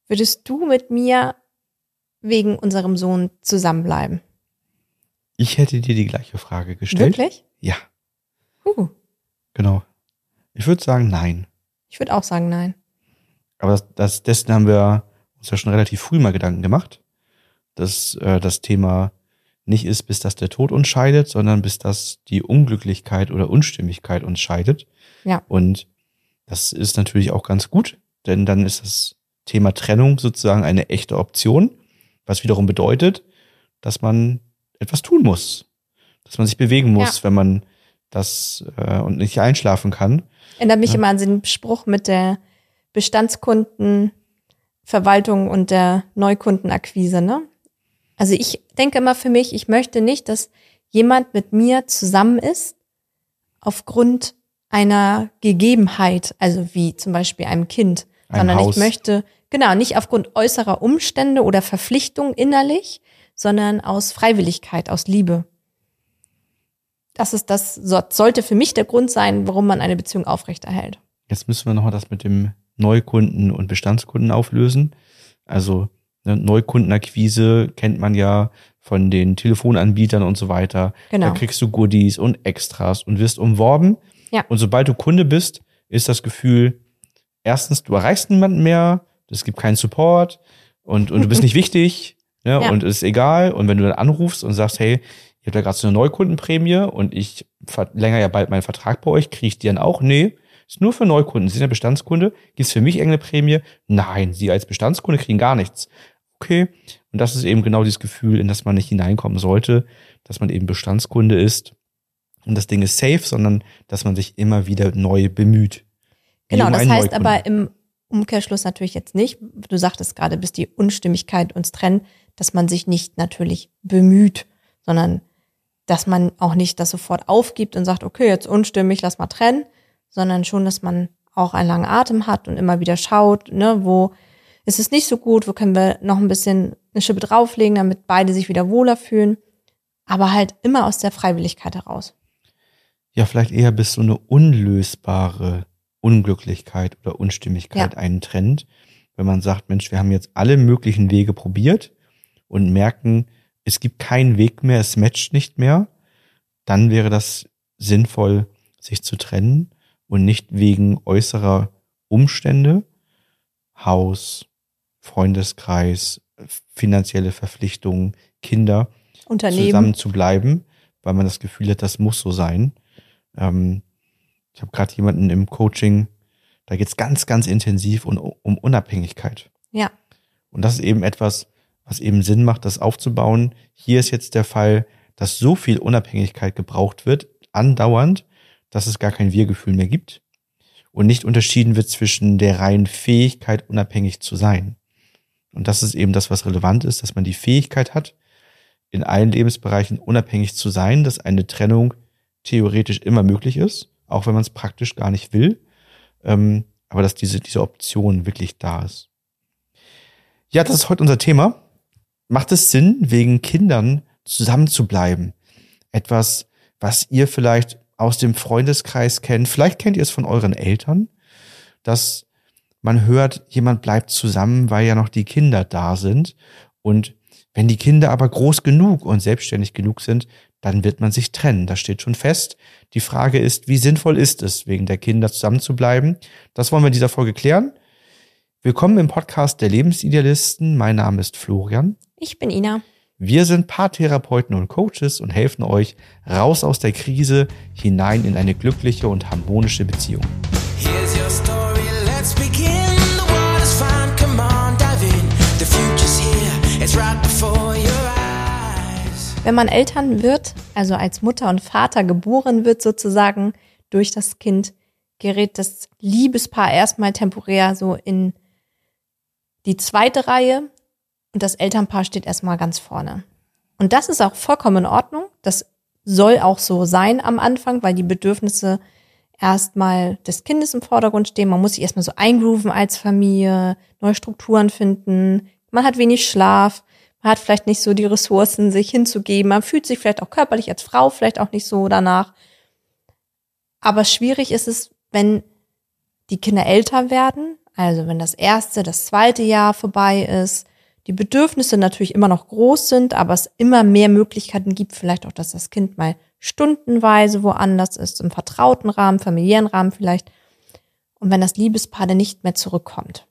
würdest du mit mir wegen unserem Sohn zusammenbleiben? Ich hätte dir die gleiche Frage gestellt. Wirklich? Ja. Genau. Ich würde sagen, nein. Ich würde auch sagen, nein. Aber dessen haben wir uns ja schon relativ früh mal Gedanken gemacht, dass das Thema nicht ist, bis dass der Tod uns scheidet, sondern bis dass die Unglücklichkeit oder Unstimmigkeit uns scheidet. Ja. Und das ist natürlich auch ganz gut, denn dann ist das Thema Trennung sozusagen eine echte Option, was wiederum bedeutet, dass man etwas tun muss, dass man sich bewegen muss, wenn man das und nicht einschlafen kann. Erinnert mich immer an den Spruch mit der Bestandskundenverwaltung und der Neukundenakquise, ne? Also ich denke immer für mich, ich möchte nicht, dass jemand mit mir zusammen ist aufgrund einer Gegebenheit, also wie zum Beispiel einem Kind, sondern ich möchte, nicht aufgrund äußerer Umstände oder Verpflichtung innerlich, sondern aus Freiwilligkeit, aus Liebe. Sollte für mich der Grund sein, warum man eine Beziehung aufrechterhält. Jetzt müssen wir nochmal das mit dem Neukunden und Bestandskunden auflösen. Also Neukundenakquise kennt man ja von den Telefonanbietern und so weiter. Genau. Da kriegst du Goodies und Extras und wirst umworben. Ja. Und sobald du Kunde bist, ist das Gefühl, erstens, du erreichst niemanden mehr, es gibt keinen Support und du bist nicht wichtig, ne? Ja. Und ist egal. Und wenn du dann anrufst und sagst, hey, ich habe da gerade so eine Neukundenprämie und ich verlängere ja bald meinen Vertrag bei euch, kriege ich die dann auch? Nee, ist nur für Neukunden. Sie sind ja Bestandskunde. Gibt es für mich irgendeine Prämie? Nein, Sie als Bestandskunde kriegen gar nichts. Okay. Und das ist eben genau dieses Gefühl, in das man nicht hineinkommen sollte, dass man eben Bestandskunde ist. Und das Ding ist safe, sondern dass man sich immer wieder neu bemüht. Genau, das heißt aber im Umkehrschluss natürlich jetzt nicht, du sagtest gerade, bis die Unstimmigkeit uns trennt, dass man sich nicht natürlich bemüht, sondern dass man auch nicht das sofort aufgibt und sagt, okay, jetzt unstimmig, lass mal trennen, sondern schon, dass man auch einen langen Atem hat und immer wieder schaut, ne, wo ist es nicht so gut, wo können wir noch ein bisschen eine Schippe drauflegen, damit beide sich wieder wohler fühlen, aber halt immer aus der Freiwilligkeit heraus. Ja, vielleicht eher bis so eine unlösbare Unglücklichkeit oder Unstimmigkeit einen trennt, wenn man sagt, Mensch, wir haben jetzt alle möglichen Wege probiert und merken, es gibt keinen Weg mehr, es matcht nicht mehr, dann wäre das sinnvoll, sich zu trennen und nicht wegen äußerer Umstände, Haus, Freundeskreis, finanzielle Verpflichtungen, Kinder, Unternehmen, zusammen zu bleiben, weil man das Gefühl hat, das muss so sein. Ich habe gerade jemanden im Coaching, da geht es ganz, ganz intensiv um Unabhängigkeit. Ja. Und das ist eben etwas, was eben Sinn macht, das aufzubauen. Hier ist jetzt der Fall, dass so viel Unabhängigkeit gebraucht wird, andauernd, dass es gar kein Wir-Gefühl mehr gibt und nicht unterschieden wird zwischen der reinen Fähigkeit, unabhängig zu sein. Und das ist eben das, was relevant ist, dass man die Fähigkeit hat, in allen Lebensbereichen unabhängig zu sein, dass eine Trennung theoretisch immer möglich ist, auch wenn man es praktisch gar nicht will, aber dass diese Option wirklich da ist. Ja, das ist heute unser Thema. Macht es Sinn, wegen Kindern zusammen zu bleiben? Etwas, was ihr vielleicht aus dem Freundeskreis kennt. Vielleicht kennt ihr es von euren Eltern, dass man hört, jemand bleibt zusammen, weil ja noch die Kinder da sind. Und wenn die Kinder aber groß genug und selbstständig genug sind, dann wird man sich trennen. Das steht schon fest. Die Frage ist, wie sinnvoll ist es, wegen der Kinder zusammen zu bleiben? Das wollen wir in dieser Folge klären. Willkommen im Podcast der Lebensidealisten. Mein Name ist Florian. Ich bin Ina. Wir sind Paartherapeuten und Coaches und helfen euch raus aus der Krise, hinein in eine glückliche und harmonische Beziehung. Here's your story, let's begin. The world is fine, come on, dive in. The future's here, it's right before your eyes. Wenn man Eltern wird, also als Mutter und Vater geboren wird sozusagen durch das Kind, gerät das Liebespaar erstmal temporär so in die zweite Reihe und das Elternpaar steht erstmal ganz vorne. Und das ist auch vollkommen in Ordnung. Das soll auch so sein am Anfang, weil die Bedürfnisse erstmal des Kindes im Vordergrund stehen. Man muss sich erstmal so eingrooven als Familie, neue Strukturen finden. Man hat wenig Schlaf, man hat vielleicht nicht so die Ressourcen, sich hinzugeben. Man fühlt sich vielleicht auch körperlich als Frau vielleicht auch nicht so danach. Aber schwierig ist es, wenn die Kinder älter werden, Also wenn das erste, das zweite Jahr vorbei ist, die Bedürfnisse natürlich immer noch groß sind, aber es immer mehr Möglichkeiten gibt, vielleicht auch, dass das Kind mal stundenweise woanders ist, im vertrauten Rahmen, familiären Rahmen vielleicht. Und wenn das Liebespaar dann nicht mehr zurückkommt.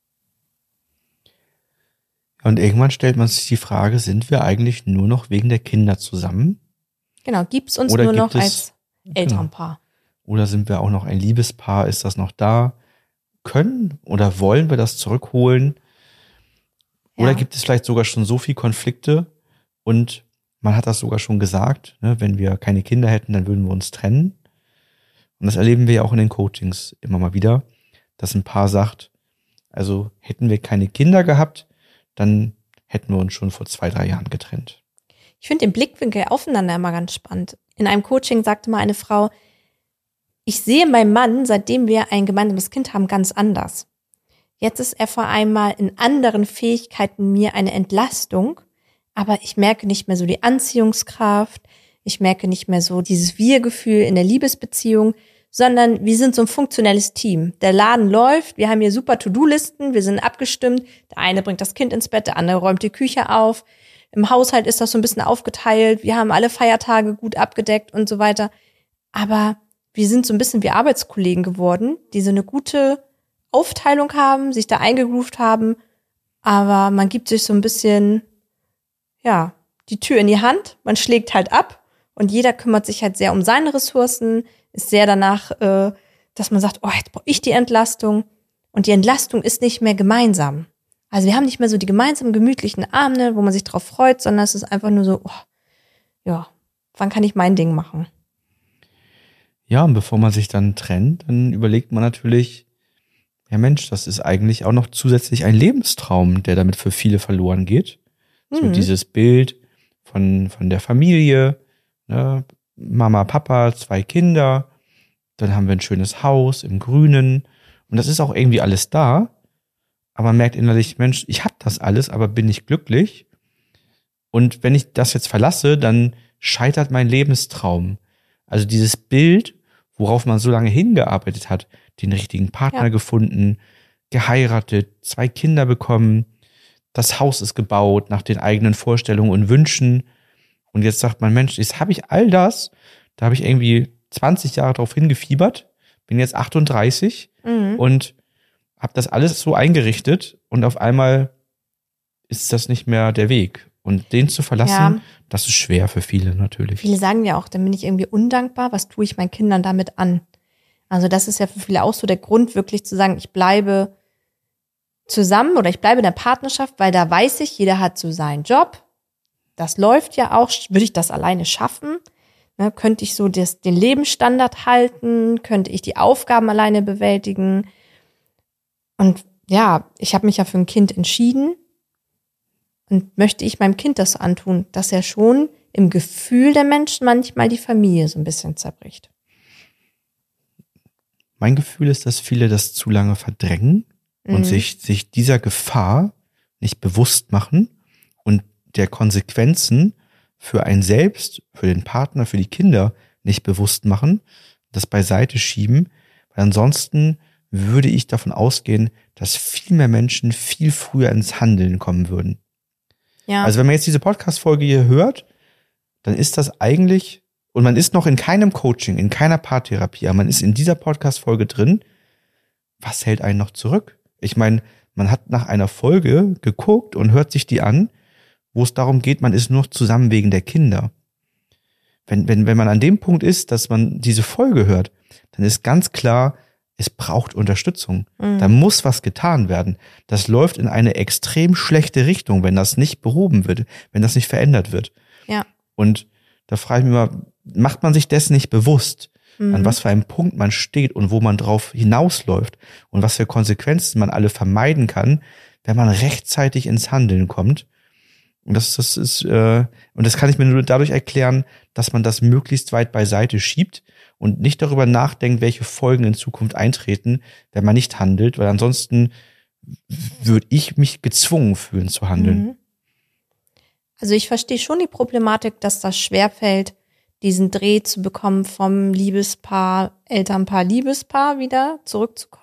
Und irgendwann stellt man sich die Frage, sind wir eigentlich nur noch wegen der Kinder zusammen? Genau, gibt's uns Oder nur gibt noch es- als Elternpaar. Oder sind wir auch noch ein Liebespaar? Ist das noch da? Können oder wollen wir das zurückholen? Oder Ja. gibt es vielleicht sogar schon so viel Konflikte und man hat das sogar schon gesagt, ne, wenn wir keine Kinder hätten, dann würden wir uns trennen. Und das erleben wir ja auch in den Coachings immer mal wieder, dass ein Paar sagt, also hätten wir keine Kinder gehabt, dann hätten wir uns schon vor 2-3 Jahren getrennt. Ich finde den Blickwinkel aufeinander immer ganz spannend. In einem Coaching sagte mal eine Frau, ich sehe meinen Mann, seitdem wir ein gemeinsames Kind haben, ganz anders. Jetzt ist er vor einmal in anderen Fähigkeiten mir eine Entlastung, aber ich merke nicht mehr so die Anziehungskraft, ich merke nicht mehr so dieses Wir-Gefühl in der Liebesbeziehung, sondern wir sind so ein funktionelles Team. Der Laden läuft, wir haben hier super To-Do-Listen, wir sind abgestimmt, der eine bringt das Kind ins Bett, der andere räumt die Küche auf. Im Haushalt ist das so ein bisschen aufgeteilt, wir haben alle Feiertage gut abgedeckt und so weiter. Aber wir sind so ein bisschen wie Arbeitskollegen geworden, die so eine gute Aufteilung haben, sich da eingegroovt haben, aber man gibt sich so ein bisschen, ja, die Tür in die Hand, man schlägt halt ab und jeder kümmert sich halt sehr um seine Ressourcen, ist sehr danach, dass man sagt, oh, jetzt brauche ich die Entlastung und die Entlastung ist nicht mehr gemeinsam. Also wir haben nicht mehr so die gemeinsamen gemütlichen Abende, wo man sich drauf freut, sondern es ist einfach nur so, oh, ja, wann kann ich mein Ding machen? Ja, und bevor man sich dann trennt, dann überlegt man natürlich, ja Mensch, das ist eigentlich auch noch zusätzlich ein Lebenstraum, der damit für viele verloren geht. So dieses Bild von der Familie, ne? Mama, Papa, 2 Kinder, dann haben wir ein schönes Haus im Grünen und das ist auch irgendwie alles da, aber man merkt innerlich, Mensch, ich habe das alles, aber bin nicht glücklich und wenn ich das jetzt verlasse, dann scheitert mein Lebenstraum. Also dieses Bild, worauf man so lange hingearbeitet hat, den richtigen Partner gefunden, geheiratet, 2 Kinder bekommen, das Haus ist gebaut nach den eigenen Vorstellungen und Wünschen. Und jetzt sagt man, Mensch, jetzt habe ich all das, da habe ich irgendwie 20 Jahre drauf hingefiebert, bin jetzt 38 und habe das alles so eingerichtet und auf einmal ist das nicht mehr der Weg. Und den zu verlassen, das ist schwer für viele natürlich. Viele sagen ja auch, dann bin ich irgendwie undankbar, was tue ich meinen Kindern damit an? Also das ist ja für viele auch so der Grund, wirklich zu sagen, ich bleibe zusammen oder ich bleibe in der Partnerschaft, weil da weiß ich, jeder hat so seinen Job. Das läuft ja auch. Würde ich das alleine schaffen? Ne, könnte ich so den Lebensstandard halten? Könnte ich die Aufgaben alleine bewältigen? Und ja, ich habe mich ja für ein Kind entschieden. Und möchte ich meinem Kind das antun, dass er schon im Gefühl der Menschen manchmal die Familie so ein bisschen zerbricht? Mein Gefühl ist, dass viele das zu lange verdrängen und sich dieser Gefahr nicht bewusst machen und der Konsequenzen für einen selbst, für den Partner, für die Kinder nicht bewusst machen, das beiseite schieben, weil ansonsten würde ich davon ausgehen, dass viel mehr Menschen viel früher ins Handeln kommen würden. Ja. Also wenn man jetzt diese Podcast-Folge hier hört, dann ist das eigentlich, und man ist noch in keinem Coaching, in keiner Paartherapie, aber man ist in dieser Podcast-Folge drin, was hält einen noch zurück? Ich meine, man hat nach einer Folge geguckt und hört sich die an, wo es darum geht, man ist nur noch zusammen wegen der Kinder. Wenn man an dem Punkt ist, dass man diese Folge hört, dann ist ganz klar, es braucht Unterstützung. Da muss was getan werden. Das läuft in eine extrem schlechte Richtung, wenn das nicht behoben wird, wenn das nicht verändert wird. Ja. Und da frage ich mich mal, macht man sich dessen nicht bewusst, an was für einem Punkt man steht und wo man drauf hinausläuft und was für Konsequenzen man alle vermeiden kann, wenn man rechtzeitig ins Handeln kommt. Und das kann ich mir nur dadurch erklären, dass man das möglichst weit beiseite schiebt und nicht darüber nachdenkt, welche Folgen in Zukunft eintreten, wenn man nicht handelt, weil ansonsten würde ich mich gezwungen fühlen zu handeln. Also ich verstehe schon die Problematik, dass das schwerfällt, diesen Dreh zu bekommen vom Liebespaar, Elternpaar, Liebespaar wieder zurückzukommen.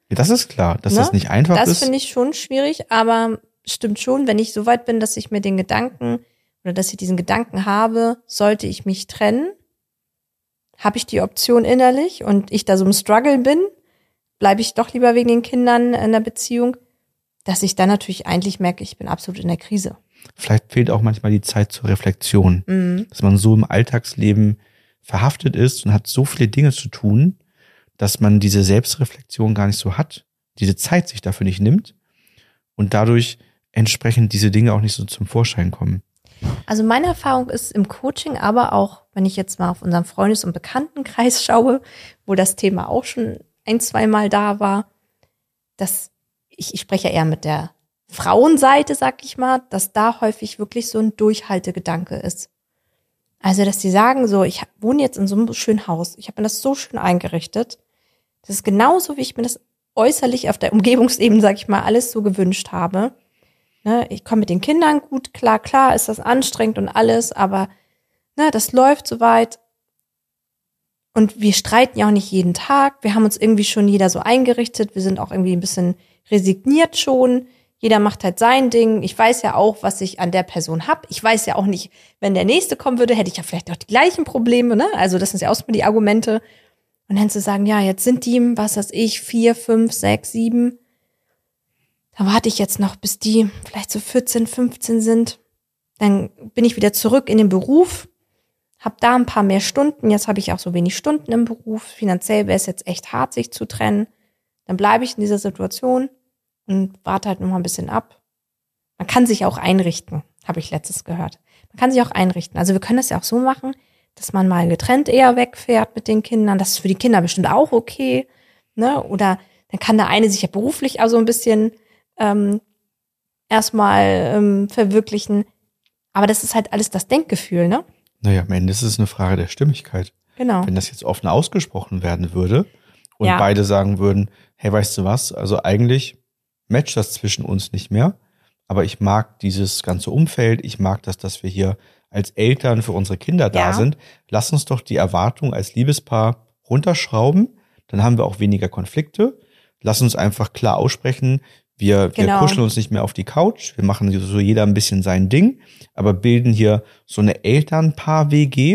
Ja, das ist klar, dass Ne? das nicht einfach Das ist. finde ich schon schwierig, aber stimmt schon, wenn ich so weit bin, dass ich mir den Gedanken oder dass ich diesen Gedanken habe, sollte ich mich trennen, habe ich die Option innerlich und ich da so im Struggle bin, bleibe ich doch lieber wegen den Kindern in der Beziehung, dass ich dann natürlich eigentlich merke, ich bin absolut in der Krise. Vielleicht fehlt auch manchmal die Zeit zur Reflexion, dass man so im Alltagsleben verhaftet ist und hat so viele Dinge zu tun, dass man diese Selbstreflexion gar nicht so hat, diese Zeit sich dafür nicht nimmt und dadurch entsprechend diese Dinge auch nicht so zum Vorschein kommen. Also meine Erfahrung ist im Coaching, aber auch, wenn ich jetzt mal auf unseren Freundes- und Bekanntenkreis schaue, wo das Thema auch schon 1-2 Mal da war, dass ich spreche ja eher mit der Frauenseite, sag ich mal, dass da häufig wirklich so ein Durchhaltegedanke ist. Also, dass die sagen so, ich wohne jetzt in so einem schönen Haus, ich habe mir das so schön eingerichtet, das ist genauso, wie ich mir das äußerlich auf der Umgebungsebene, sag ich mal, alles so gewünscht habe. Ne, ich komme mit den Kindern gut klar ist das anstrengend und alles, aber ne, das läuft soweit. Und wir streiten ja auch nicht jeden Tag. Wir haben uns irgendwie schon jeder so eingerichtet. Wir sind auch irgendwie ein bisschen resigniert schon. Jeder macht halt sein Ding. Ich weiß ja auch, was ich an der Person hab. Ich weiß ja auch nicht, wenn der Nächste kommen würde, hätte ich ja vielleicht auch die gleichen Probleme. Ne? Also das sind ja auch so die Argumente. Und dann zu sagen, ja, jetzt sind die, was weiß ich, 4, 5, 6, 7. Da warte ich jetzt noch, bis die vielleicht so 14, 15 sind. Dann bin ich wieder zurück in den Beruf, habe da ein paar mehr Stunden. Jetzt habe ich auch so wenig Stunden im Beruf. Finanziell wäre es jetzt echt hart, sich zu trennen. Dann bleibe ich in dieser Situation und warte halt noch mal ein bisschen ab. Man kann sich auch einrichten, habe ich letztes gehört. Man kann sich auch einrichten. Also wir können das ja auch so machen, dass man mal getrennt eher wegfährt mit den Kindern. Das ist für die Kinder bestimmt auch okay. Ne? Oder dann kann der eine sich ja beruflich also ein bisschen erstmal verwirklichen. Aber das ist halt alles das Denkgefühl, ne? Naja, am Ende ist es eine Frage der Stimmigkeit. Genau. Wenn das jetzt offen ausgesprochen werden würde und Ja. beide sagen würden, hey, weißt du was, also eigentlich matcht das zwischen uns nicht mehr, aber ich mag dieses ganze Umfeld, ich mag das, dass wir hier als Eltern für unsere Kinder da Ja. sind. Lass uns doch die Erwartung als Liebespaar runterschrauben, dann haben wir auch weniger Konflikte. Lass uns einfach klar aussprechen, wir Genau. kuscheln uns nicht mehr auf die Couch, wir machen so jeder ein bisschen sein Ding, aber bilden hier so eine Elternpaar-WG.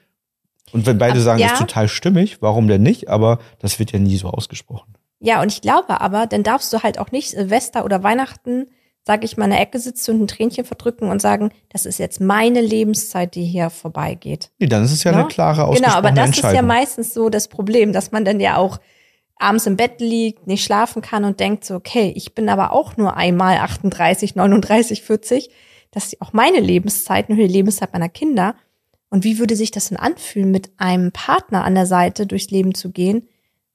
Und wenn beide sagen, das ist ja. total stimmig, warum denn nicht? Aber das wird ja nie so ausgesprochen. Ja, und ich glaube aber, dann darfst du halt auch nicht Silvester oder Weihnachten, sag ich mal, in der Ecke sitzen und ein Tränchen verdrücken und sagen, das ist jetzt meine Lebenszeit, die hier vorbeigeht. Nee, dann ist es ja Ne? eine klare, Genau, ausgesprochene aber das ist Entscheidung. ja meistens so das Problem, dass man dann ja auch abends im Bett liegt, nicht schlafen kann und denkt so, okay, ich bin aber auch nur einmal 38, 39, 40. Das ist auch meine Lebenszeit, nur die Lebenszeit meiner Kinder. Und wie würde sich das denn anfühlen, mit einem Partner an der Seite durchs Leben zu gehen,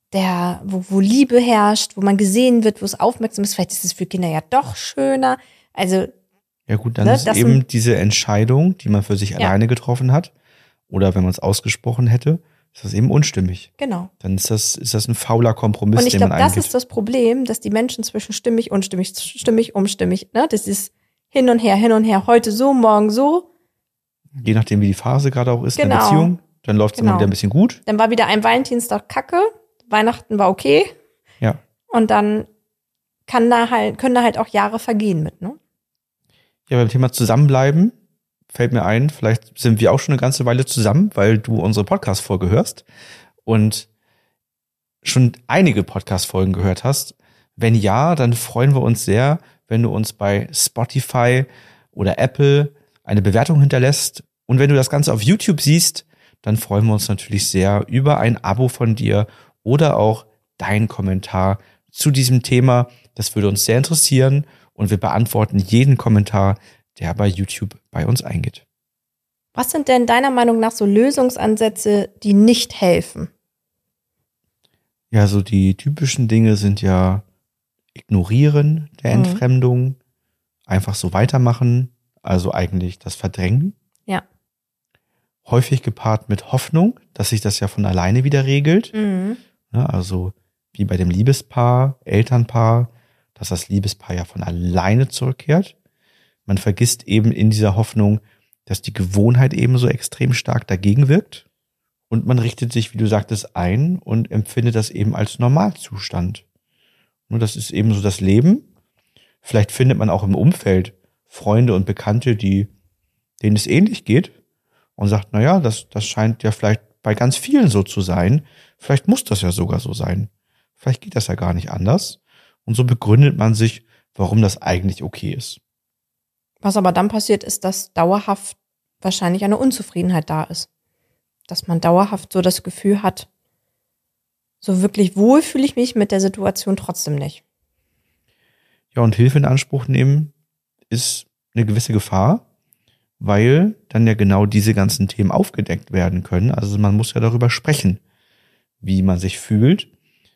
wo Liebe herrscht, wo man gesehen wird, wo es aufmerksam ist? Vielleicht ist es für Kinder ja doch schöner. Also, Ja gut, dann Ne, ist das eben sind- diese Entscheidung, die man für sich alleine getroffen hat, oder wenn man es ausgesprochen hätte, ist das eben unstimmig. genau. Dann ist das ein fauler Kompromiss, Und ich den man glaube, das eingeht. ist das Problem, dass die Menschen zwischen stimmig, unstimmig, stimmig, umstimmig, ne, das ist hin und her, heute so, morgen so. Je nachdem, wie die Phase gerade auch ist in der Genau. Beziehung, dann läuft es immer Genau. wieder ein bisschen gut. Dann war wieder ein Valentinstag Kacke, Weihnachten war okay Ja. und dann können da halt auch Jahre vergehen mit, ne? Ja, beim Thema Zusammenbleiben fällt mir ein, vielleicht sind wir auch schon eine ganze Weile zusammen, weil du unsere Podcast-Folge hörst und schon einige Podcast-Folgen gehört hast. Wenn ja, dann freuen wir uns sehr, wenn du uns bei Spotify oder Apple eine Bewertung hinterlässt. Und wenn du das Ganze auf YouTube siehst, dann freuen wir uns natürlich sehr über ein Abo von dir oder auch deinen Kommentar zu diesem Thema. Das würde uns sehr interessieren und wir beantworten jeden Kommentar, der bei YouTube bei uns eingeht. Was sind denn deiner Meinung nach so Lösungsansätze, die nicht helfen? Ja, so die typischen Dinge sind ja Ignorieren der Entfremdung, einfach so weitermachen, also eigentlich das Verdrängen. Ja. Häufig gepaart mit Hoffnung, dass sich das ja von alleine wieder regelt. Mhm. Ja, also wie bei dem Liebespaar, Elternpaar, dass das Liebespaar ja von alleine zurückkehrt. Man vergisst eben in dieser Hoffnung, dass die Gewohnheit eben so extrem stark dagegen wirkt. Und man richtet sich, wie du sagtest, ein und empfindet das eben als Normalzustand. Und das ist eben so das Leben. Vielleicht findet man auch im Umfeld Freunde und Bekannte, denen es ähnlich geht und sagt, naja, das scheint ja vielleicht bei ganz vielen so zu sein. Vielleicht muss das ja sogar so sein. Vielleicht geht das ja gar nicht anders. Und so begründet man sich, warum das eigentlich okay ist. Was aber dann passiert, ist, dass dauerhaft wahrscheinlich eine Unzufriedenheit da ist. Dass man dauerhaft so das Gefühl hat, so wirklich wohl fühle ich mich mit der Situation trotzdem nicht. Ja, und Hilfe in Anspruch nehmen ist eine gewisse Gefahr, weil dann ja genau diese ganzen Themen aufgedeckt werden können. Also man muss ja darüber sprechen, wie man sich fühlt.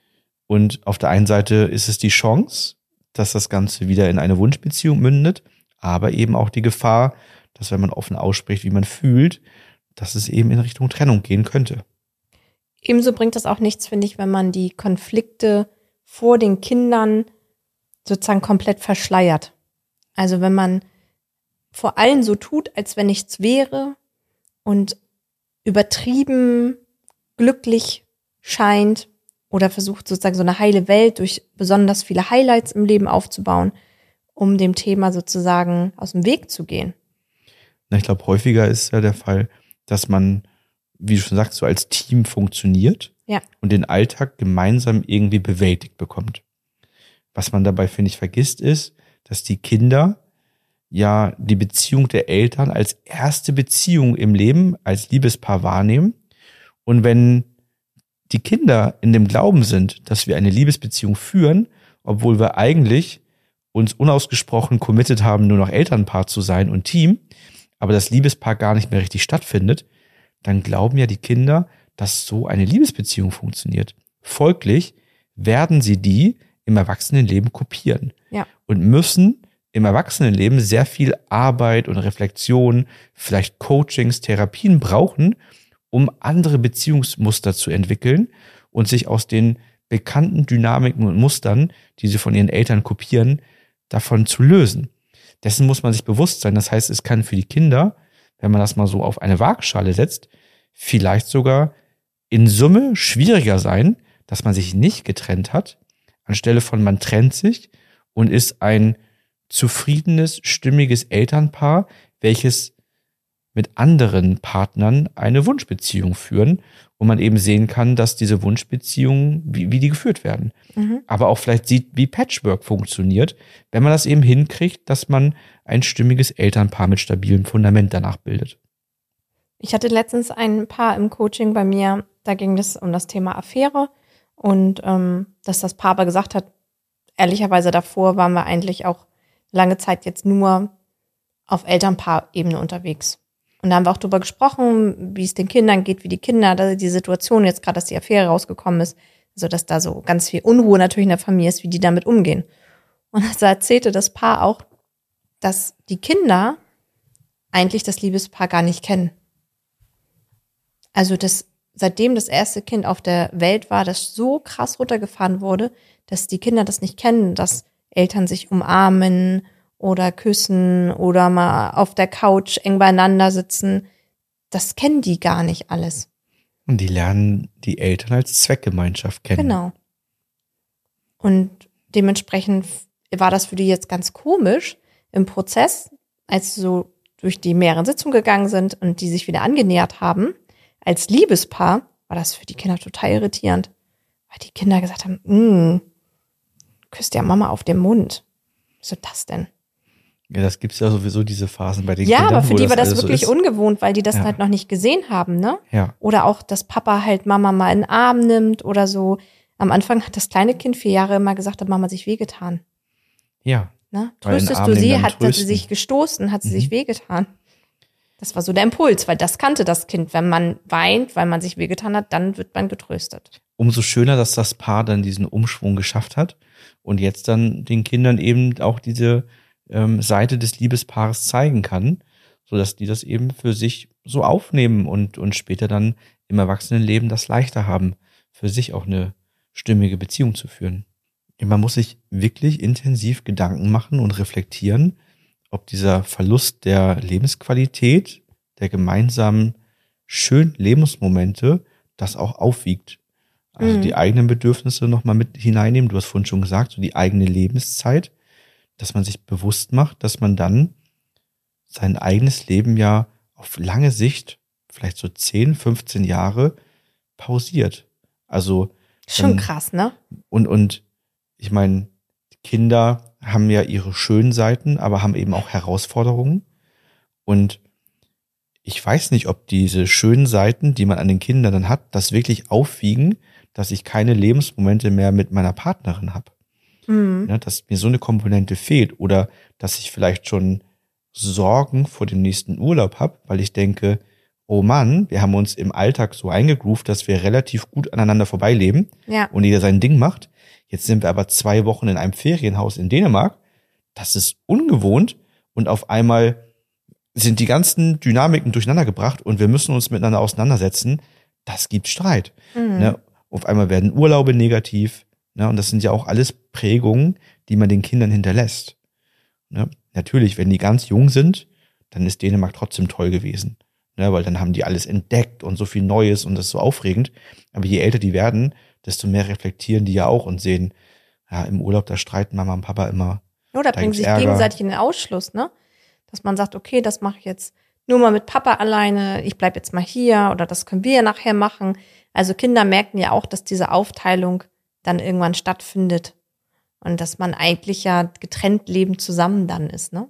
Und auf der einen Seite ist es die Chance, dass das Ganze wieder in eine Wunschbeziehung mündet, aber eben auch die Gefahr, dass wenn man offen ausspricht, wie man fühlt, dass es eben in Richtung Trennung gehen könnte. Ebenso bringt es auch nichts, finde ich, wenn man die Konflikte vor den Kindern sozusagen komplett verschleiert. Also wenn man vor allem so tut, als wenn nichts wäre und übertrieben glücklich scheint oder versucht sozusagen so eine heile Welt durch besonders viele Highlights im Leben aufzubauen, um dem Thema sozusagen aus dem Weg zu gehen. Ich glaube, häufiger ist ja der Fall, dass man, wie du schon sagst, so als Team funktioniert und den Alltag gemeinsam irgendwie bewältigt bekommt. Was man dabei, finde ich, vergisst, ist, dass die Kinder ja die Beziehung der Eltern als erste Beziehung im Leben als Liebespaar wahrnehmen. Und wenn die Kinder in dem Glauben sind, dass wir eine Liebesbeziehung führen, obwohl wir eigentlich uns unausgesprochen committed haben, nur noch Elternpaar zu sein und Team, aber das Liebespaar gar nicht mehr richtig stattfindet, dann glauben ja die Kinder, dass so eine Liebesbeziehung funktioniert. Folglich werden sie die im Erwachsenenleben kopieren und müssen im Erwachsenenleben sehr viel Arbeit und Reflexion, vielleicht Coachings, Therapien brauchen, um andere Beziehungsmuster zu entwickeln und sich aus den bekannten Dynamiken und Mustern, die sie von ihren Eltern kopieren, davon zu lösen. Dessen muss man sich bewusst sein. Das heißt, es kann für die Kinder, wenn man das mal so auf eine Waagschale setzt, vielleicht sogar in Summe schwieriger sein, dass man sich nicht getrennt hat, anstelle von man trennt sich und ist ein zufriedenes, stimmiges Elternpaar, welches mit anderen Partnern eine Wunschbeziehung führen und man eben sehen kann, dass diese Wunschbeziehungen, wie die geführt werden. Aber auch vielleicht sieht, wie Patchwork funktioniert, wenn man das eben hinkriegt, dass man ein stimmiges Elternpaar mit stabilem Fundament danach bildet. Ich hatte letztens ein Paar im Coaching bei mir, da ging es um das Thema Affäre und dass das Paar aber gesagt hat, ehrlicherweise davor waren wir eigentlich auch lange Zeit jetzt nur auf Elternpaar-Ebene unterwegs. Und da haben wir auch drüber gesprochen, wie es den Kindern geht, wie die Kinder, die Situation jetzt gerade, dass die Affäre rausgekommen ist, also dass da so ganz viel Unruhe natürlich in der Familie ist, wie die damit umgehen. Und da erzählte das Paar auch, dass die Kinder eigentlich das Liebespaar gar nicht kennen. Also dass seitdem das erste Kind auf der Welt war, das so krass runtergefahren wurde, dass die Kinder das nicht kennen, dass Eltern sich umarmen oder küssen oder mal auf der Couch eng beieinander sitzen. Das kennen die gar nicht alles. Und die lernen die Eltern als Zweckgemeinschaft kennen. Genau. Und dementsprechend war das für die jetzt ganz komisch im Prozess, als sie so durch die mehreren Sitzungen gegangen sind und die sich wieder angenähert haben. Als Liebespaar war das für die Kinder total irritierend, weil die Kinder gesagt haben, küsst ja Mama auf den Mund. Was ist das denn? Ja, das gibt's ja sowieso, diese Phasen bei den ja, Kindern. Ja, aber für die war das wirklich so ungewohnt, weil die das halt noch nicht gesehen haben, ne? Ja. Oder auch, dass Papa halt Mama mal in den Arm nimmt oder so. Am Anfang hat das kleine Kind 4 Jahre immer gesagt, hat Mama sich wehgetan. Ja. Ne? Tröstest du sie, hat sie sich gestoßen, hat sie sich wehgetan. Das war so der Impuls, weil das kannte das Kind. Wenn man weint, weil man sich wehgetan hat, dann wird man getröstet. Umso schöner, dass das Paar dann diesen Umschwung geschafft hat und jetzt dann den Kindern eben auch diese Seite des Liebespaares zeigen kann, sodass die das eben für sich so aufnehmen und später dann im Erwachsenenleben das leichter haben, für sich auch eine stimmige Beziehung zu führen. Man muss sich wirklich intensiv Gedanken machen und reflektieren, ob dieser Verlust der Lebensqualität, der gemeinsamen schönen Lebensmomente, das auch aufwiegt. Also die eigenen Bedürfnisse nochmal mit hineinnehmen. Du hast vorhin schon gesagt, so die eigene Lebenszeit, dass man sich bewusst macht, dass man dann sein eigenes Leben ja auf lange Sicht, vielleicht so 10, 15 Jahre, pausiert. Also Schon krass, ne? und ich meine, Kinder haben ja ihre schönen Seiten, aber haben eben auch Herausforderungen. Und ich weiß nicht, ob diese schönen Seiten, die man an den Kindern dann hat, das wirklich aufwiegen, dass ich keine Lebensmomente mehr mit meiner Partnerin habe. Ja, dass mir so eine Komponente fehlt oder dass ich vielleicht schon Sorgen vor dem nächsten Urlaub habe, weil ich denke, oh Mann, wir haben uns im Alltag so eingegroovt, dass wir relativ gut aneinander vorbeileben und jeder sein Ding macht. Jetzt sind wir aber 2 Wochen in einem Ferienhaus in Dänemark. Das ist ungewohnt und auf einmal sind die ganzen Dynamiken durcheinander gebracht und wir müssen uns miteinander auseinandersetzen. Das gibt Streit. Ne? Auf einmal werden Urlaube negativ. Ne? Und das sind ja auch alles Prägungen, die man den Kindern hinterlässt. Ne? Natürlich, wenn die ganz jung sind, dann ist Dänemark trotzdem toll gewesen. Ne? Weil dann haben die alles entdeckt und so viel Neues und das ist so aufregend. Aber je älter die werden, desto mehr reflektieren die ja auch und sehen, ja, im Urlaub, da streiten Mama und Papa immer. Oder bringen sich gegenseitig in den Ausschluss, ne? Dass man sagt, okay, das mache ich jetzt nur mal mit Papa alleine, ich bleib jetzt mal hier oder das können wir ja nachher machen. Also Kinder merken ja auch, dass diese Aufteilung dann irgendwann stattfindet und dass man eigentlich ja getrennt leben zusammen dann ist, ne?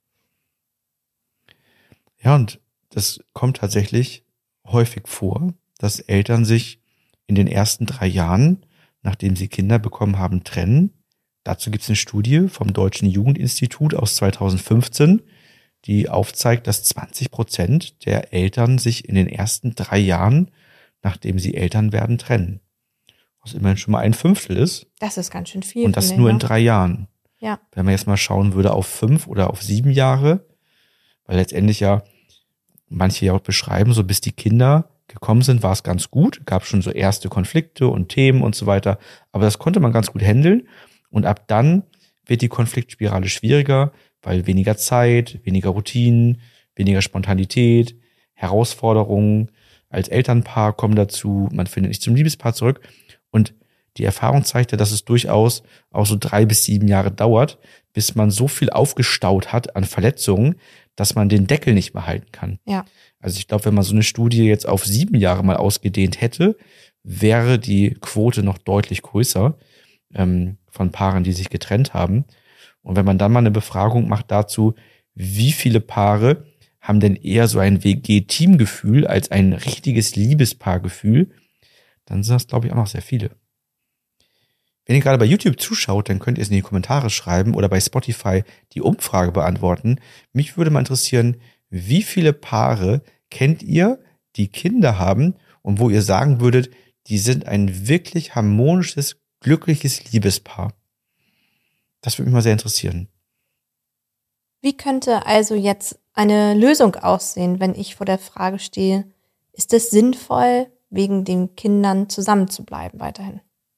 Ja, und das kommt tatsächlich häufig vor, dass Eltern sich in den ersten 3 Jahren, nachdem sie Kinder bekommen haben, trennen. Dazu gibt es eine Studie vom Deutschen Jugendinstitut aus 2015, die aufzeigt, dass 20% der Eltern sich in den ersten 3 Jahren, nachdem sie Eltern werden, trennen. Was immerhin schon mal 1/5 ist. Das ist ganz schön viel. Und das nur in 3 Jahren. Ja. Wenn man jetzt mal schauen würde auf 5 oder auf 7 Jahre, weil letztendlich ja manche ja auch beschreiben, so bis die Kinder gekommen sind, war es ganz gut. Gab schon so erste Konflikte und Themen und so weiter. Aber das konnte man ganz gut handeln. Und ab dann wird die Konfliktspirale schwieriger, weil weniger Zeit, weniger Routinen, weniger Spontanität, Herausforderungen als Elternpaar kommen dazu. Man findet nicht zum Liebespaar zurück. Und die Erfahrung zeigt ja, dass es durchaus auch so 3 bis 7 Jahre dauert, bis man so viel aufgestaut hat an Verletzungen, dass man den Deckel nicht mehr halten kann. Ja. Also ich glaube, wenn man so eine Studie jetzt auf 7 Jahre mal ausgedehnt hätte, wäre die Quote noch deutlich größer von Paaren, die sich getrennt haben. Und wenn man dann mal eine Befragung macht dazu, wie viele Paare haben denn eher so ein WG-Teamgefühl als ein richtiges Liebespaargefühl, dann sind das, glaube ich, auch noch sehr viele. Wenn ihr gerade bei YouTube zuschaut, dann könnt ihr es in die Kommentare schreiben oder bei Spotify die Umfrage beantworten. Mich würde mal interessieren, wie viele Paare kennt ihr, die Kinder haben und wo ihr sagen würdet, die sind ein wirklich harmonisches, glückliches Liebespaar? Das würde mich mal sehr interessieren. Wie könnte also jetzt eine Lösung aussehen, wenn ich vor der Frage stehe, ist es sinnvoll, wegen den Kindern zusammenzubleiben weiterhin?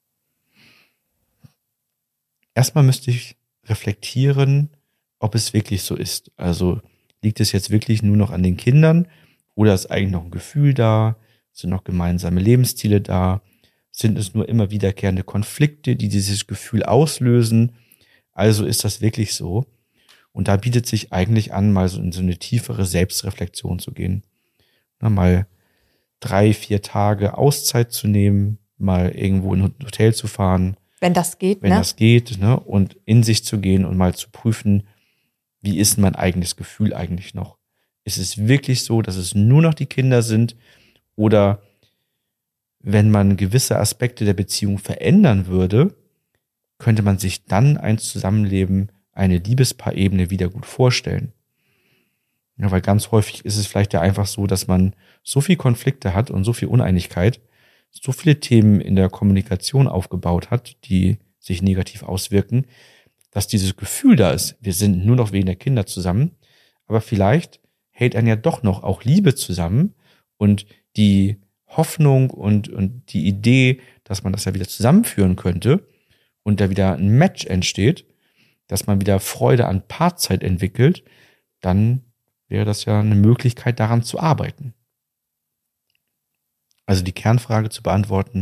Erstmal müsste ich reflektieren, ob es wirklich so ist. Also liegt es jetzt wirklich nur noch an den Kindern oder ist eigentlich noch ein Gefühl da? Sind noch gemeinsame Lebensziele da? Sind es nur immer wiederkehrende Konflikte, die dieses Gefühl auslösen? Also ist das wirklich so? Und da bietet sich eigentlich an, mal so in so eine tiefere Selbstreflexion zu gehen. Na, mal 3, 4 Tage Auszeit zu nehmen, mal irgendwo in ein Hotel zu fahren. Wenn das geht, Wenn das geht, ne? Und in sich zu gehen und mal zu prüfen, wie ist mein eigenes Gefühl eigentlich noch? Ist es wirklich so, dass es nur noch die Kinder sind? Oder wenn man gewisse Aspekte der Beziehung verändern würde, könnte man sich dann ein Zusammenleben, eine Liebespaarebene wieder gut vorstellen. Ja, weil ganz häufig ist es vielleicht ja einfach so, dass man so viel Konflikte hat und so viel Uneinigkeit, so viele Themen in der Kommunikation aufgebaut hat, die sich negativ auswirken, dass dieses Gefühl da ist, wir sind nur noch wegen der Kinder zusammen, aber vielleicht hält einen ja doch noch auch Liebe zusammen und die Hoffnung und die Idee, dass man das ja wieder zusammenführen könnte und da wieder ein Match entsteht, dass man wieder Freude an Paarzeit entwickelt, dann wäre das ja eine Möglichkeit, daran zu arbeiten. Also die Kernfrage zu beantworten,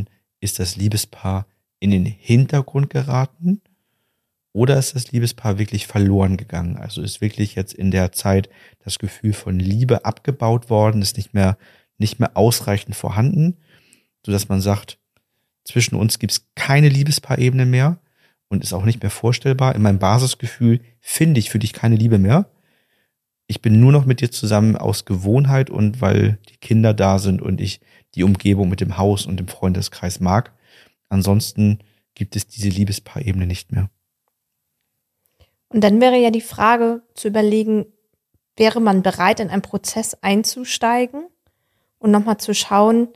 ist das Liebespaar in den Hintergrund geraten oder ist das Liebespaar wirklich verloren gegangen? Also ist wirklich jetzt in der Zeit das Gefühl von Liebe abgebaut worden, ist nicht mehr ausreichend vorhanden, sodass man sagt, zwischen uns gibt es keine Liebespaarebene mehr und ist auch nicht mehr vorstellbar. In meinem Basisgefühl finde ich für dich keine Liebe mehr. Ich bin nur noch mit dir zusammen aus Gewohnheit und weil die Kinder da sind und ich die Umgebung mit dem Haus und dem Freundeskreis mag. Ansonsten gibt es diese Liebespaarebene nicht mehr. Und dann wäre ja die Frage zu überlegen, wäre man bereit, in einen Prozess einzusteigen und nochmal zu schauen,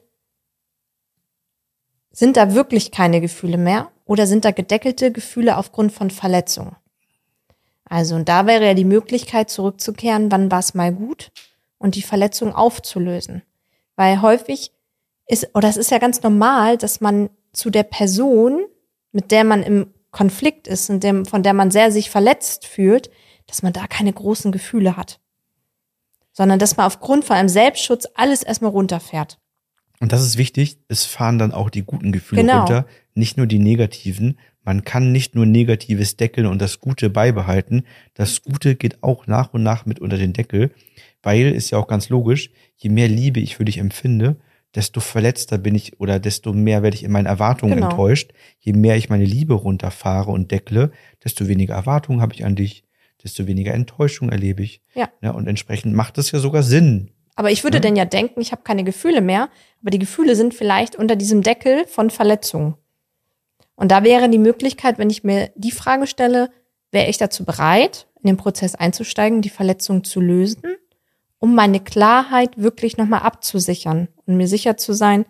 sind da wirklich keine Gefühle mehr oder sind da gedeckelte Gefühle aufgrund von Verletzungen? Also, und da wäre ja die Möglichkeit zurückzukehren, wann war es mal gut und die Verletzung aufzulösen. Weil häufig es ist ja ganz normal, dass man zu der Person, mit der man im Konflikt ist und von der man sehr sich verletzt fühlt, dass man da keine großen Gefühle hat. Sondern dass man aufgrund von einem Selbstschutz alles erstmal runterfährt. Und das ist wichtig, es fahren dann auch die guten Gefühle runter, nicht nur die negativen. Man kann nicht nur Negatives deckeln und das Gute beibehalten. Das Gute geht auch nach und nach mit unter den Deckel, weil, ist ja auch ganz logisch, je mehr Liebe ich für dich empfinde, desto verletzter bin ich oder desto mehr werde ich in meinen Erwartungen enttäuscht. Je mehr ich meine Liebe runterfahre und deckle, desto weniger Erwartungen habe ich an dich, desto weniger Enttäuschung erlebe ich. Ja. Und entsprechend macht es ja sogar Sinn. Aber ich würde denn ja denken, ich habe keine Gefühle mehr, aber die Gefühle sind vielleicht unter diesem Deckel von Verletzungen. Und da wäre die Möglichkeit, wenn ich mir die Frage stelle, wäre ich dazu bereit, in den Prozess einzusteigen, die Verletzung zu lösen, um meine Klarheit wirklich nochmal abzusichern und mir sicher zu sein,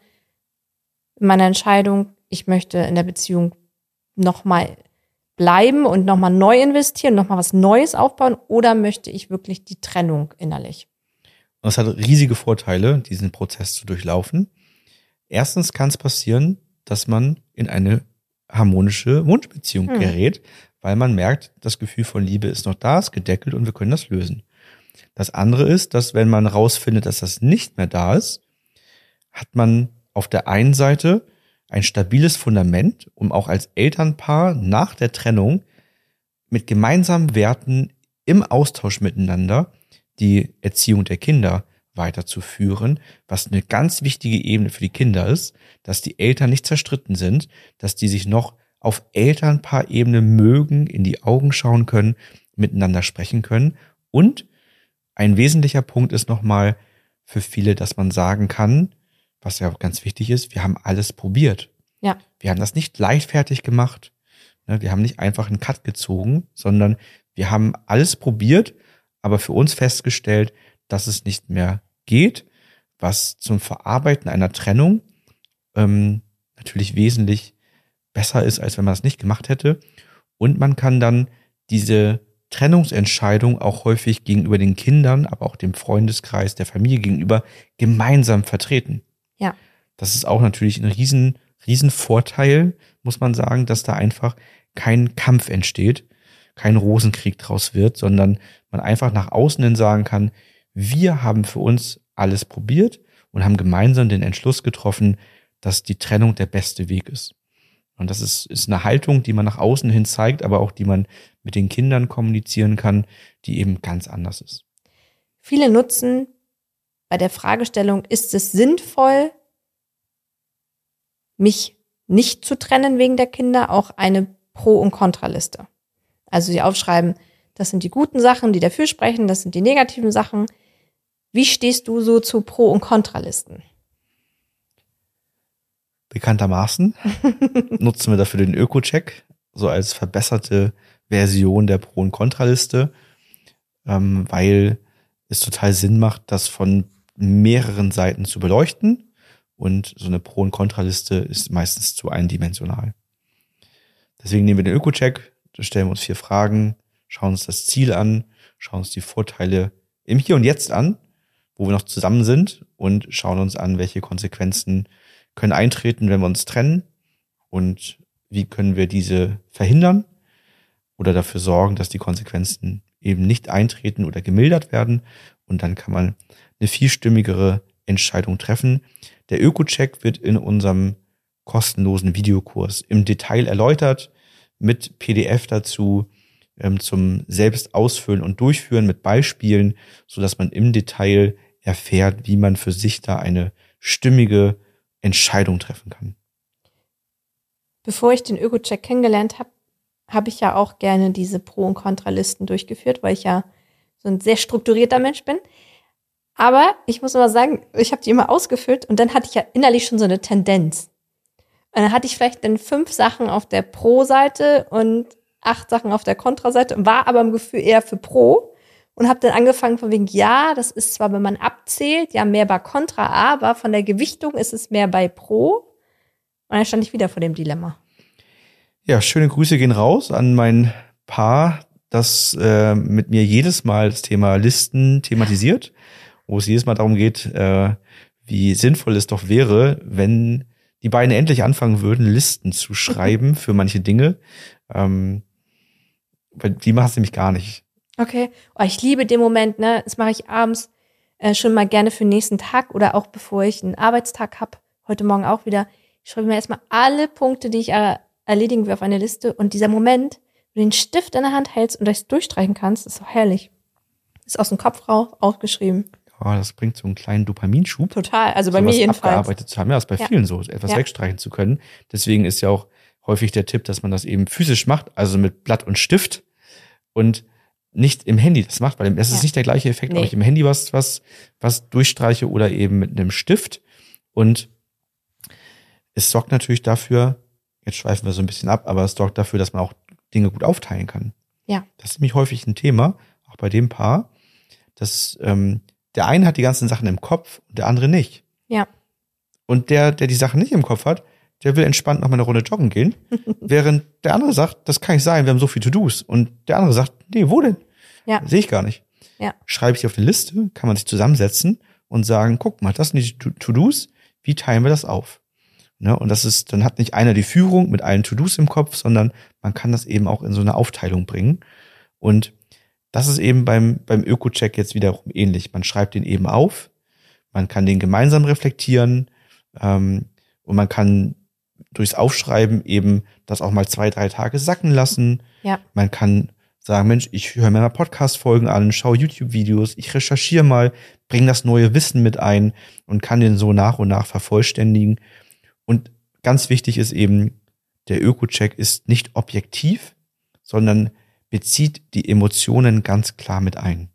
in meiner Entscheidung, ich möchte in der Beziehung nochmal bleiben und nochmal neu investieren, nochmal was Neues aufbauen, oder möchte ich wirklich die Trennung innerlich? Und es hat riesige Vorteile, diesen Prozess zu durchlaufen. Erstens kann es passieren, dass man in eine harmonische Wunschbeziehung gerät, weil man merkt, das Gefühl von Liebe ist noch da, ist gedeckelt und wir können das lösen. Das andere ist, dass wenn man rausfindet, dass das nicht mehr da ist, hat man auf der einen Seite ein stabiles Fundament, um auch als Elternpaar nach der Trennung mit gemeinsamen Werten im Austausch miteinander die Erziehung der Kinder weiterzuführen, was eine ganz wichtige Ebene für die Kinder ist, dass die Eltern nicht zerstritten sind, dass die sich noch auf Elternpaarebene mögen, in die Augen schauen können, miteinander sprechen können. Und ein wesentlicher Punkt ist nochmal für viele, dass man sagen kann, was ja ganz wichtig ist, wir haben alles probiert. Ja. Wir haben das nicht leichtfertig gemacht. Wir haben nicht einfach einen Cut gezogen, sondern wir haben alles probiert, aber für uns festgestellt, dass es nicht mehr geht, was zum Verarbeiten einer Trennung natürlich wesentlich besser ist, als wenn man das nicht gemacht hätte. Und man kann dann diese Trennungsentscheidung auch häufig gegenüber den Kindern, aber auch dem Freundeskreis, der Familie gegenüber gemeinsam vertreten. Ja. Das ist auch natürlich ein riesen Vorteil, muss man sagen, dass da einfach kein Kampf entsteht, kein Rosenkrieg draus wird, sondern man einfach nach außen hin sagen kann, wir haben für uns alles probiert und haben gemeinsam den Entschluss getroffen, dass die Trennung der beste Weg ist. Und das ist eine Haltung, die man nach außen hin zeigt, aber auch die man mit den Kindern kommunizieren kann, die eben ganz anders ist. Viele nutzen bei der Fragestellung, ist es sinnvoll, mich nicht zu trennen wegen der Kinder, auch eine Pro- und Kontraliste. Also sie aufschreiben, das sind die guten Sachen, die dafür sprechen, das sind die negativen Sachen. Wie stehst du so zu Pro- und Kontralisten? Bekanntermaßen nutzen wir dafür den Öko-Check, so als verbesserte Version der Pro- und Kontraliste, weil es total Sinn macht, das von mehreren Seiten zu beleuchten. Und so eine Pro- und Kontraliste ist meistens zu eindimensional. Deswegen nehmen wir den Öko-Check, da stellen wir uns 4 Fragen, schauen uns das Ziel an, schauen uns die Vorteile im Hier und Jetzt an, wo wir noch zusammen sind, und schauen uns an, welche Konsequenzen können eintreten, wenn wir uns trennen, und wie können wir diese verhindern oder dafür sorgen, dass die Konsequenzen eben nicht eintreten oder gemildert werden. Und dann kann man eine vielstimmigere Entscheidung treffen. Der Öko-Check wird in unserem kostenlosen Videokurs im Detail erläutert, mit PDF dazu, zum selbst ausfüllen und durchführen mit Beispielen, so dass man im Detail erfährt, wie man für sich da eine stimmige Entscheidung treffen kann. Bevor ich den Öko-Check kennengelernt habe, habe ich ja auch gerne diese Pro- und Kontralisten durchgeführt, weil ich ja so ein sehr strukturierter Mensch bin. Aber ich muss immer sagen, ich habe die immer ausgefüllt und dann hatte ich ja innerlich schon so eine Tendenz. Und dann hatte ich vielleicht dann 5 Sachen auf der Pro-Seite und 8 Sachen auf der Kontra-Seite und war aber im Gefühl eher für Pro und habe dann angefangen von wegen, ja, das ist zwar, wenn man abzählt, ja mehr bei Kontra, aber von der Gewichtung ist es mehr bei Pro. Und dann stand ich wieder vor dem Dilemma. Ja, schöne Grüße gehen raus an mein Paar, das mit mir jedes Mal das Thema Listen thematisiert, wo es jedes Mal darum geht, wie sinnvoll es doch wäre, wenn die beiden endlich anfangen würden, Listen zu schreiben für manche Dinge. Weil die machen es nämlich gar nicht. Okay. Oh, ich liebe den Moment, ne? Das mache ich abends schon mal gerne für den nächsten Tag oder auch bevor ich einen Arbeitstag habe, heute Morgen auch wieder. Ich schreibe mir erstmal alle Punkte, die ich erledigen will, auf eine Liste. Und dieser Moment, wo du den Stift in der Hand hältst und das durchstreichen kannst, ist so herrlich. Ist aus dem Kopf raus, aufgeschrieben. Ja, das bringt so einen kleinen Dopaminschub. Total, also bei sowas mir jedenfalls. abgearbeitet zu haben. Ja, ist bei vielen so, etwas wegstreichen zu können. Deswegen ist ja auch häufig der Tipp, dass man das eben physisch macht, also mit Blatt und Stift und nicht im Handy das macht, weil es ist nicht der gleiche Effekt, ob ich im Handy was durchstreiche oder eben mit einem Stift. Und es sorgt natürlich dafür, jetzt schweifen wir so ein bisschen ab, aber es sorgt dafür, dass man auch Dinge gut aufteilen kann. Ja. Das ist nämlich häufig ein Thema, auch bei dem Paar, dass der eine hat die ganzen Sachen im Kopf und der andere nicht. Ja. Und der die Sachen nicht im Kopf hat, der will entspannt noch mal eine Runde joggen gehen, während der andere sagt, das kann nicht sein, wir haben so viel To-Dos. Und der andere sagt, nee, wo denn? Ja. Sehe ich gar nicht. Ja. Schreibe ich auf eine Liste, kann man sich zusammensetzen und sagen, guck mal, das sind die To-Dos, wie teilen wir das auf? Ne? Und das ist, dann hat nicht einer die Führung mit allen To-Dos im Kopf, sondern man kann das eben auch in so eine Aufteilung bringen. Und das ist eben beim Öko-Check jetzt wiederum ähnlich. Man schreibt den eben auf, man kann den gemeinsam reflektieren und man kann durchs Aufschreiben eben das auch mal 2-3 Tage sacken lassen. Ja. Man kann sagen, Mensch, ich höre mir mal Podcast-Folgen an, schaue YouTube-Videos, ich recherchiere mal, bringe das neue Wissen mit ein und kann den so nach und nach vervollständigen. Und ganz wichtig ist eben, der Öko-Check ist nicht objektiv, sondern bezieht die Emotionen ganz klar mit ein.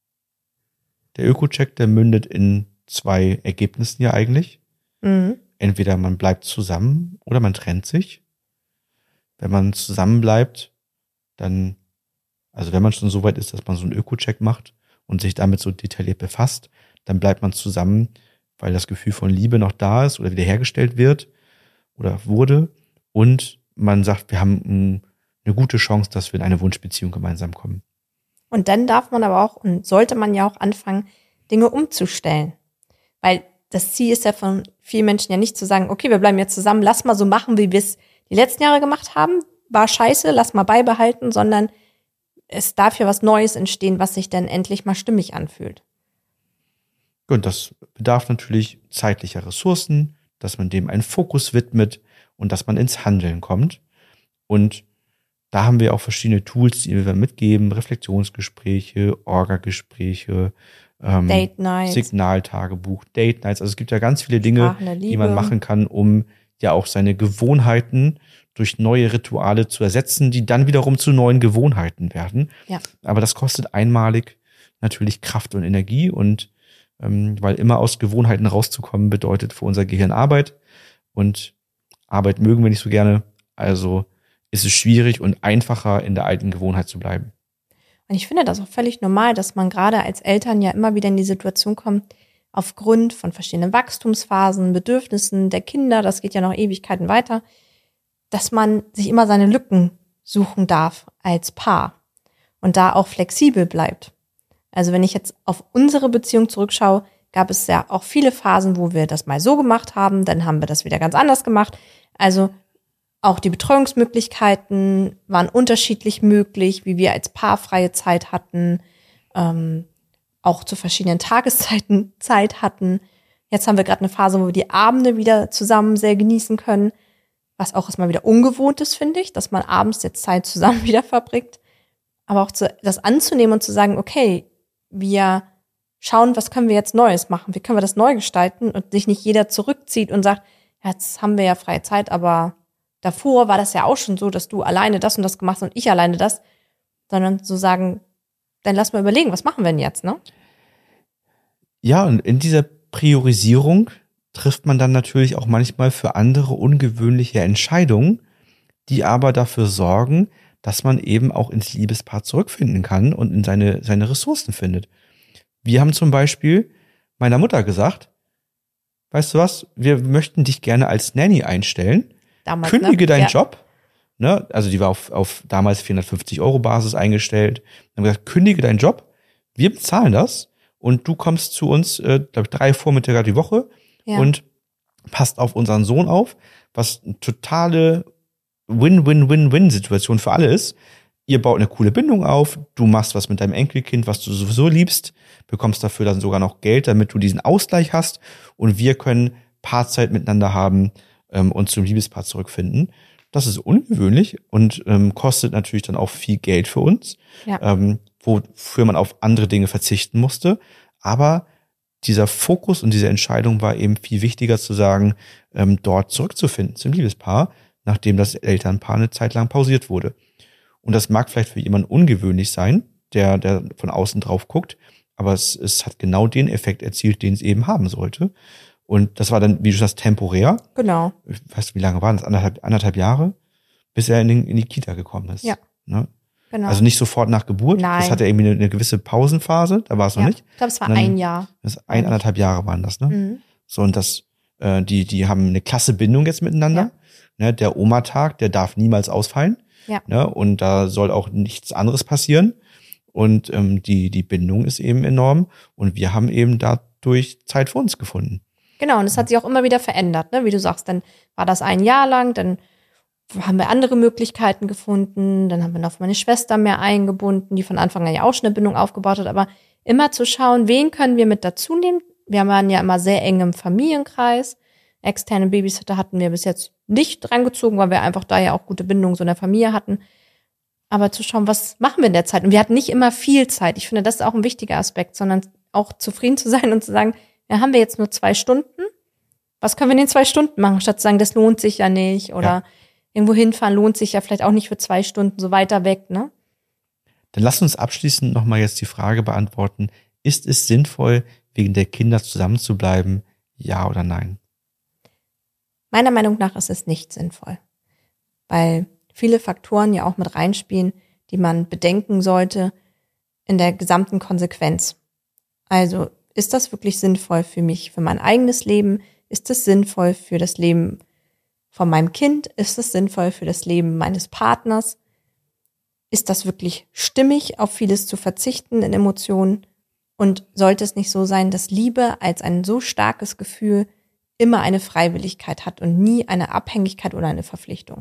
Der Öko-Check, der mündet in 2 Ergebnissen ja eigentlich. Mhm. Entweder man bleibt zusammen oder man trennt sich. Wenn man zusammen bleibt, dann, also wenn man schon so weit ist, dass man so einen Öko-Check macht und sich damit so detailliert befasst, dann bleibt man zusammen, weil das Gefühl von Liebe noch da ist oder wiederhergestellt wird oder wurde. Und man sagt, wir haben eine gute Chance, dass wir in eine Wunschbeziehung gemeinsam kommen. Und dann darf man aber auch und sollte man ja auch anfangen, Dinge umzustellen. Weil das Ziel ist ja von vielen Menschen ja nicht zu sagen, okay, wir bleiben jetzt zusammen, lass mal so machen, wie wir es die letzten Jahre gemacht haben. War scheiße, lass mal beibehalten, sondern es darf ja was Neues entstehen, was sich dann endlich mal stimmig anfühlt. Und das bedarf natürlich zeitlicher Ressourcen, dass man dem einen Fokus widmet und dass man ins Handeln kommt. Und da haben wir auch verschiedene Tools, die wir mitgeben, Reflexionsgespräche, Orga-Gespräche, Date Nights, Signaltagebuch, Date Nights. Also es gibt ja ganz viele Dinge, Sprachen der Liebe, die man machen kann, um ja auch seine Gewohnheiten durch neue Rituale zu ersetzen, die dann wiederum zu neuen Gewohnheiten werden. Ja. Aber das kostet einmalig natürlich Kraft und Energie und weil immer aus Gewohnheiten rauszukommen bedeutet für unser Gehirn Arbeit und Arbeit mögen wir nicht so gerne, also ist es schwierig und einfacher in der alten Gewohnheit zu bleiben. Und ich finde das auch völlig normal, dass man gerade als Eltern ja immer wieder in die Situation kommt, aufgrund von verschiedenen Wachstumsphasen, Bedürfnissen der Kinder, das geht ja noch Ewigkeiten weiter, dass man sich immer seine Lücken suchen darf als Paar und da auch flexibel bleibt. Also wenn ich jetzt auf unsere Beziehung zurückschaue, gab es ja auch viele Phasen, wo wir das mal so gemacht haben, dann haben wir das wieder ganz anders gemacht. Also auch die Betreuungsmöglichkeiten waren unterschiedlich möglich, wie wir als Paar freie Zeit hatten, auch zu verschiedenen Tageszeiten Zeit hatten. Jetzt haben wir gerade eine Phase, wo wir die Abende wieder zusammen sehr genießen können. was auch erstmal wieder ungewohnt ist, finde ich, dass man abends jetzt Zeit zusammen wieder verbringt. Aber auch das anzunehmen und zu sagen, okay, wir schauen, was können wir jetzt Neues machen? Wie können wir das neu gestalten? Und sich nicht jeder zurückzieht und sagt, ja, jetzt haben wir ja freie Zeit, aber davor war das ja auch schon so, dass du alleine das und das gemacht hast und ich alleine das. Sondern so sagen, dann lass mal überlegen, was machen wir denn jetzt, ne? Ja, und in dieser Priorisierung trifft man dann natürlich auch manchmal für andere ungewöhnliche Entscheidungen, die aber dafür sorgen, dass man eben auch ins Liebespaar zurückfinden kann und in seine Ressourcen findet. Wir haben zum Beispiel meiner Mutter gesagt, weißt du was, wir möchten dich gerne als Nanny einstellen. Damals, Kündige deinen Ja. Job. Ne? Also die war auf damals 450 € Basis eingestellt. Dann haben wir gesagt, kündige deinen Job, wir bezahlen das und du kommst zu uns, glaube ich, 3 Vormittage die Woche Ja. und passt auf unseren Sohn auf, was eine totale Win-Win-Win-Win-Situation für alle ist. Ihr baut eine coole Bindung auf, du machst was mit deinem Enkelkind, was du sowieso liebst, bekommst dafür dann sogar noch Geld, damit du diesen Ausgleich hast und wir können Paarzeit miteinander haben und zum Liebespaar zurückfinden. Das ist ungewöhnlich und kostet natürlich dann auch viel Geld für uns, Ja. wofür man auf andere Dinge verzichten musste. Aber dieser Fokus und diese Entscheidung war eben viel wichtiger zu sagen, dort zurückzufinden zum Liebespaar, nachdem das Elternpaar eine Zeit lang pausiert wurde. Und das mag vielleicht für jemanden ungewöhnlich sein, der von außen drauf guckt, aber es hat genau den Effekt erzielt, den es eben haben sollte. Und das war dann, wie du sagst, temporär. Genau. Ich weiß, wie lange waren das? Anderthalb Jahre? Bis er in die Kita gekommen ist. Ja. Ne? Genau. Also nicht sofort nach Geburt. Nein. Das hatte irgendwie eine gewisse Pausenphase, da war es noch ja. nicht. Ich glaube, es war Und dann- ein Jahr. Anderthalb Jahre waren das, ne? Mhm. So, und das, die haben eine klasse Bindung jetzt miteinander. Ne, der Oma-Tag, der darf niemals ausfallen. Ja. Ne, und da soll auch nichts anderes passieren. Und die Bindung ist eben enorm. Und wir haben eben dadurch Zeit für uns gefunden. Genau, und es hat sich auch immer wieder verändert, ne? Wie du sagst, dann war das ein Jahr lang, dann haben wir andere Möglichkeiten gefunden, dann haben wir noch meine Schwester mehr eingebunden, die von Anfang an ja auch schon eine Bindung aufgebaut hat, aber immer zu schauen, wen können wir mit dazu nehmen. Wir waren ja immer sehr eng im Familienkreis. Externe Babysitter hatten wir bis jetzt nicht drangezogen, weil wir einfach da ja auch gute Bindungen so in der Familie hatten. Aber zu schauen, was machen wir in der Zeit? Und wir hatten nicht immer viel Zeit. Ich finde, das ist auch ein wichtiger Aspekt, sondern auch zufrieden zu sein und zu sagen, ja, haben wir jetzt nur 2 Stunden? Was können wir in den 2 Stunden machen? Statt zu sagen, das lohnt sich ja nicht. Oder irgendwo hinfahren lohnt sich ja vielleicht auch nicht für 2 Stunden, so weiter weg, ne? Dann lass uns abschließend nochmal jetzt die Frage beantworten. Ist es sinnvoll, wegen der Kinder zusammenzubleiben? Ja oder nein? Meiner Meinung nach ist es nicht sinnvoll, weil viele Faktoren ja auch mit reinspielen, die man bedenken sollte in der gesamten Konsequenz. Also, ist das wirklich sinnvoll für mich, für mein eigenes Leben? Ist es sinnvoll für das Leben von meinem Kind? Ist es sinnvoll für das Leben meines Partners? Ist das wirklich stimmig, auf vieles zu verzichten in Emotionen? Und sollte es nicht so sein, dass Liebe als ein so starkes Gefühl immer eine Freiwilligkeit hat und nie eine Abhängigkeit oder eine Verpflichtung?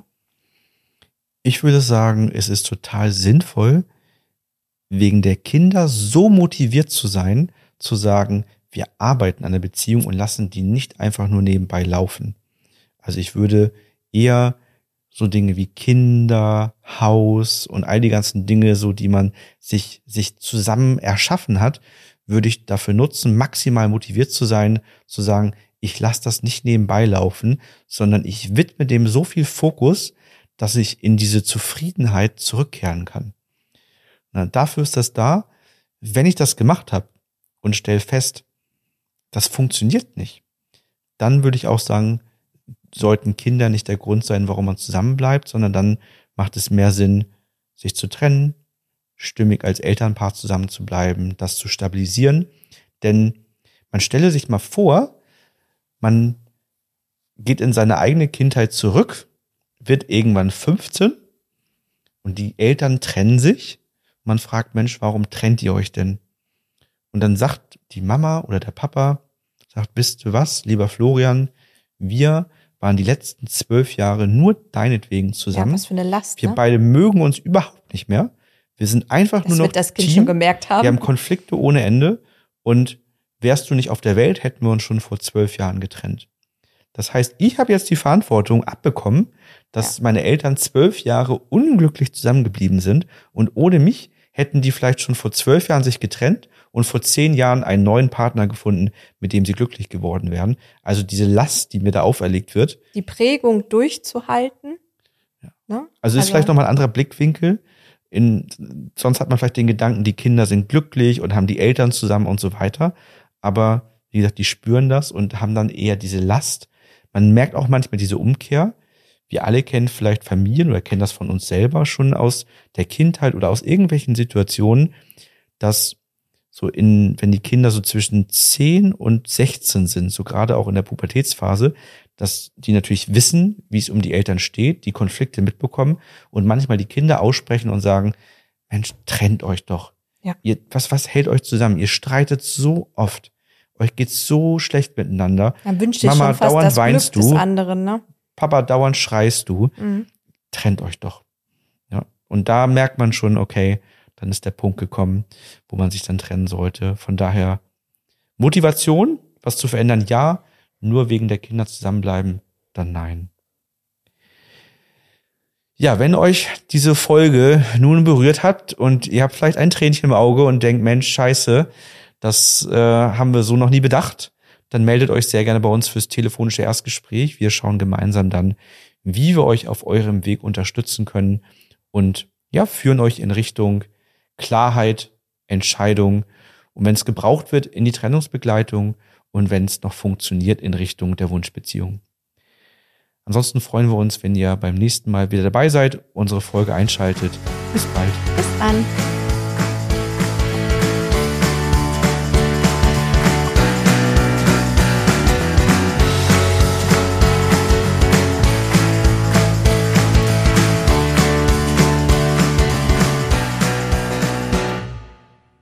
Ich würde sagen, es ist total sinnvoll, wegen der Kinder so motiviert zu sein, zu sagen, wir arbeiten an der Beziehung und lassen die nicht einfach nur nebenbei laufen. Also ich würde eher so Dinge wie Kinder, Haus und all die ganzen Dinge, so die man sich zusammen erschaffen hat, würde ich dafür nutzen, maximal motiviert zu sein, zu sagen, ich lasse das nicht nebenbei laufen, sondern ich widme dem so viel Fokus, dass ich in diese Zufriedenheit zurückkehren kann. Na, dafür ist das da. Wenn ich das gemacht habe und stelle fest, das funktioniert nicht, dann würde ich auch sagen, sollten Kinder nicht der Grund sein, warum man zusammenbleibt, sondern dann macht es mehr Sinn, sich zu trennen, stimmig als Elternpaar zusammen zu bleiben, das zu stabilisieren. Denn man stelle sich mal vor, man geht in seine eigene Kindheit zurück, wird irgendwann 15 und die Eltern trennen sich. Man fragt, Mensch, warum trennt ihr euch denn? Und dann sagt die Mama oder der Papa, sagt, wisst ihr was, lieber Florian, wir waren die letzten 12 Jahre nur deinetwegen zusammen. Ja, was für eine Last, Wir ne? beide mögen uns überhaupt nicht mehr. Wir sind einfach Das nur noch wird das Kind Team. schon gemerkt haben. Wir haben Konflikte ohne Ende. Und wärst du nicht auf der Welt, hätten wir uns schon vor 12 Jahren getrennt. Das heißt, ich habe jetzt die Verantwortung abbekommen, dass meine Eltern 12 Jahre unglücklich zusammengeblieben sind und ohne mich hätten die vielleicht schon vor 12 Jahren sich getrennt und vor 10 Jahren einen neuen Partner gefunden, mit dem sie glücklich geworden wären. Also diese Last, die mir da auferlegt wird. Die Prägung durchzuhalten. Ja. Ne? Also ist vielleicht nochmal ein anderer Blickwinkel. Sonst hat man vielleicht den Gedanken, die Kinder sind glücklich und haben die Eltern zusammen und so weiter. Aber wie gesagt, die spüren das und haben dann eher diese Last. Man merkt auch manchmal diese Umkehr. Wir alle kennen vielleicht Familien oder kennen das von uns selber schon aus der Kindheit oder aus irgendwelchen Situationen, dass wenn die Kinder so zwischen 10 und 16 sind, so gerade auch in der Pubertätsphase, dass die natürlich wissen, wie es um die Eltern steht, die Konflikte mitbekommen und manchmal die Kinder aussprechen und sagen, Mensch, trennt euch doch. Ja. Was hält euch zusammen? Ihr streitet so oft. Euch geht's so schlecht miteinander. Dann wünscht dir Mama, schon fast dauernd das weinst Glück du. des anderen, ne? Papa, dauernd schreist du. Trennt euch doch. Ja. Und da merkt man schon, okay, dann ist der Punkt gekommen, wo man sich dann trennen sollte. Von daher Motivation, was zu verändern, ja. Nur wegen der Kinder zusammenbleiben, dann nein. Ja, wenn euch diese Folge nun berührt hat und ihr habt vielleicht ein Tränchen im Auge und denkt, Mensch, scheiße, das haben wir so noch nie bedacht, dann meldet euch sehr gerne bei uns fürs telefonische Erstgespräch. Wir schauen gemeinsam dann, wie wir euch auf eurem Weg unterstützen können und ja, führen euch in Richtung Klarheit, Entscheidung und wenn es gebraucht wird, in die Trennungsbegleitung und wenn es noch funktioniert, in Richtung der Wunschbeziehung. Ansonsten freuen wir uns, wenn ihr beim nächsten Mal wieder dabei seid, unsere Folge einschaltet. Bis bald. Bis dann.